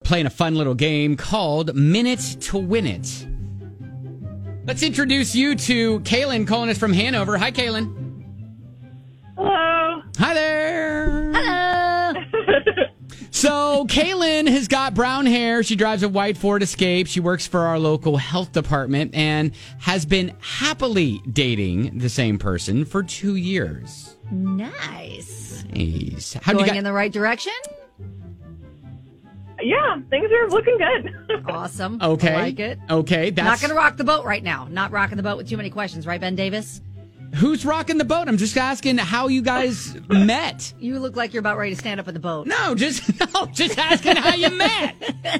playing a fun little game called Minute to Win It. Let's introduce you to Kaylin calling us from Hanover. Hi, Kaylin. Hello. Hi there. Hello. So, Kaylin has got brown hair. She drives a white Ford Escape. She works for our local health department and has been happily dating the same person for 2 years. Nice. Nice. Going in the right direction? Yeah, things are looking good. Awesome. Okay. I like it. Okay. Not going to rock the boat right now. Not rocking the boat with too many questions, right, Ben Davis? Who's rocking the boat? I'm just asking how you guys met. You look like you're about ready to stand up in the boat. No, just asking how you met.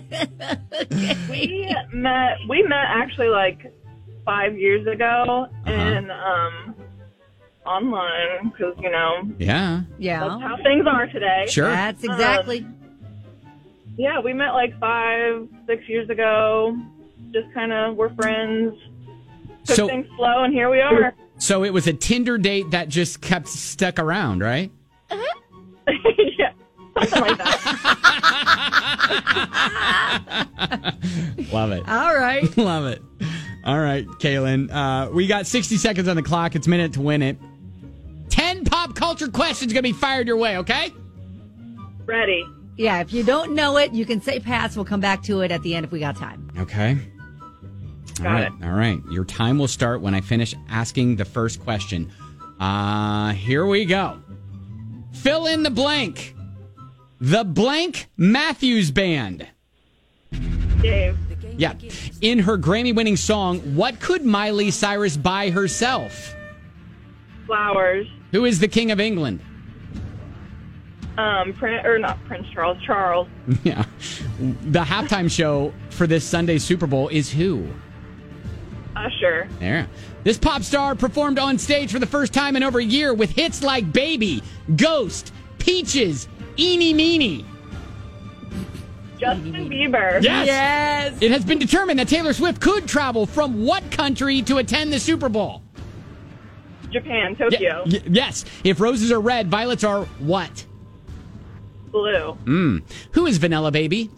We met actually like 5 years ago and online because, Yeah. that's how things are today. Sure. That's exactly. Yeah, we met like 5-6 years ago. Just kind of we're friends. Took things slow, and here we are. So it was a Tinder date that just kept stuck around, right? Yeah, something like that. Love it. All right. Love it. All right, Kaylin. We got 60 seconds on the clock. It's Minute to Win It. 10 pop culture questions going to be fired your way, okay? Ready. Yeah, if you don't know it, you can say pass. We'll come back to it at the end if we got time. Okay. Got it. All right. Your time will start when I finish asking the first question. Here we go. Fill in the blank. The blank Matthews Band. Dave. Yeah. In her Grammy-winning song, what could Miley Cyrus buy herself? Flowers. Who is the King of England? Not Prince Charles. Charles. Yeah. The halftime show for this Sunday's Super Bowl is who? Usher. There. This pop star performed on stage for the first time in over a year with hits like Baby, Ghost, Peaches, Eeny Meeny. Justin Bieber. Yes. It has been determined that Taylor Swift could travel from what country to attend the Super Bowl? Japan. Tokyo. Yes. If roses are red, violets are what? Blue. Who is Vanilla Baby?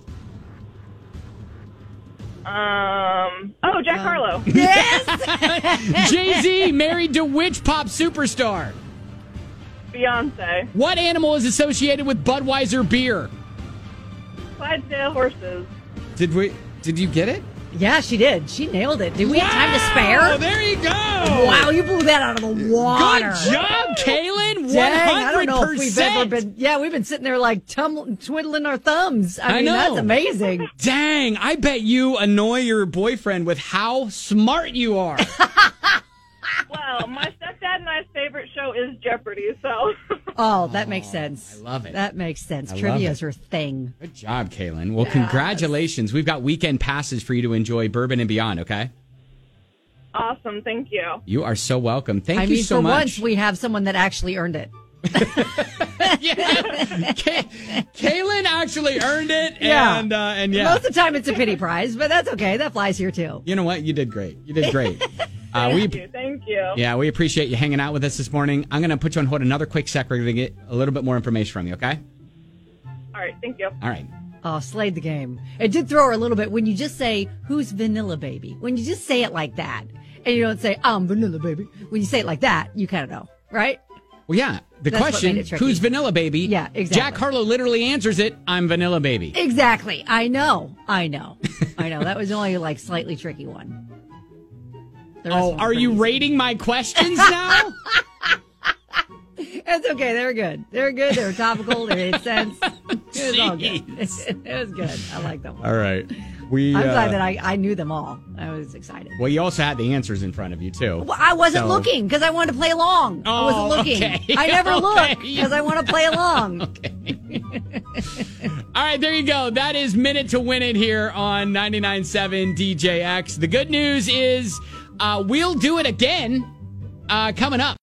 Jack Harlow. Yes. Jay-Z married to which pop superstar? Beyonce. What animal is associated with Budweiser beer? Clydesdale horses. Did you get it? Yeah, she did. She nailed it. Did we have time to spare? Oh, there you go. Wow, you blew that out of the water. Good job, Kaylin. 100%. Dang, I don't know if we've ever been. Yeah, we've been sitting there like twiddling our thumbs. I mean, know. That's amazing. Dang, I bet you annoy your boyfriend with how smart you are. Well, my stepdad and I's favorite show is Jeopardy, so. Oh, that makes sense. I love it. That makes sense. I Trivia love is her thing. Good job, Kaylin. Well, congratulations. We've got weekend passes for you to enjoy Bourbon and Beyond, okay? Awesome, thank you. You are so welcome. Thank I you mean, so for much. once, we have someone that actually earned it. Kaylin actually earned it. Yeah. And yeah. Most of the time, it's a pity prize, but that's okay. That flies here, too. You know what? You did great. You did great. Thank you. Yeah, we appreciate you hanging out with us this morning. I'm going to put you on hold another quick sec. We're going to get a little bit more information from you, okay? All right, thank you. All right. Oh, slayed the game. It did throw her a little bit when you just say, who's Vanilla Baby? When you just say it like that, and you don't say, I'm Vanilla Baby. When you say it like that, you kind of know, right? Well, yeah. That's Question, what made it tricky. who's Vanilla Baby? Yeah, exactly. Jack Harlow literally answers it, I'm Vanilla Baby. Exactly. I know. That was only like slightly tricky one. Oh, are you rating my questions now? It's okay. They were good. They were topical. They made sense. It was all good. It was good. I like them. All right. I'm glad that I knew them all. I was excited. Well, you also had the answers in front of you, too. Well, I wasn't looking because I wanted to play along. I wasn't looking. Okay. I never look because I want to play along. Okay. All right, there you go. That is Minute to Win It here on 99.7 DJX. The good news is we'll do it again coming up.